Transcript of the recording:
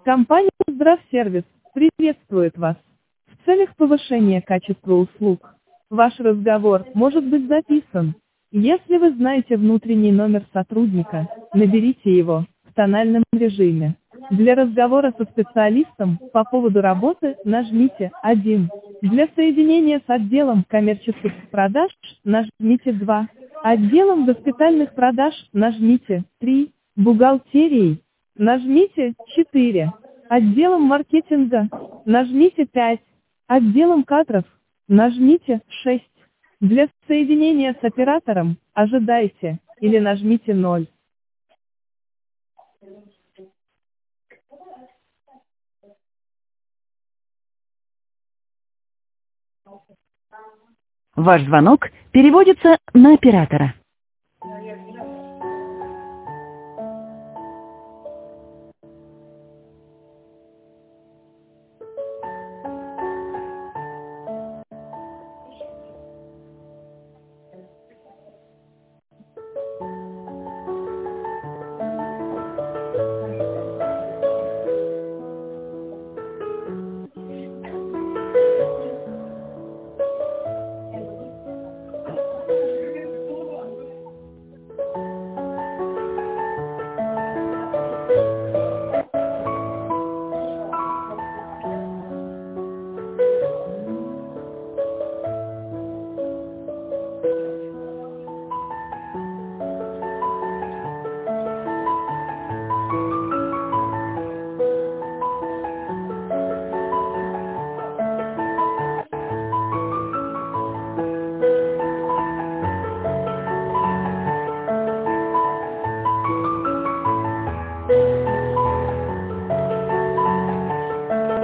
Компания «Здравсервис» приветствует вас. В целях повышения качества услуг ваш разговор может быть записан. Если вы знаете внутренний номер сотрудника, наберите его в тональном режиме. Для разговора со специалистом по поводу работы нажмите 1. Для соединения с отделом коммерческих продаж нажмите 2. Отделом госпитальных продаж нажмите 3. Бухгалтерией нажмите 4. Отделом маркетинга нажмите 5. Отделом кадров нажмите 6. Для соединения с оператором ожидайте или нажмите 0. Ваш звонок переводится на оператора.